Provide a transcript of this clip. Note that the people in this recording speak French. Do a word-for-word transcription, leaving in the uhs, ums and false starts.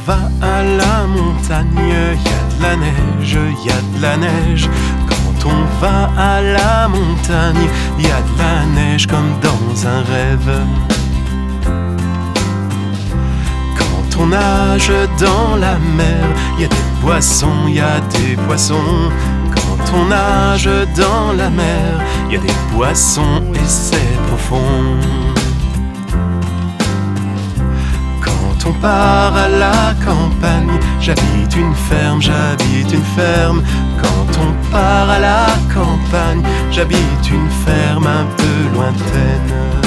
va à la montagne, y a de la neige, y a de la neige. Quand on va à la montagne, y a de la neige comme dans un rêve. Quand on nage dans la mer, y a des poissons, y a des poissons. Quand on nage dans la mer, y a des poissons et c'est profond. Quand on part à la campagne, j'habite une ferme, j'habite une ferme. Quand on part à la campagne, j'habite une ferme un peu lointaine.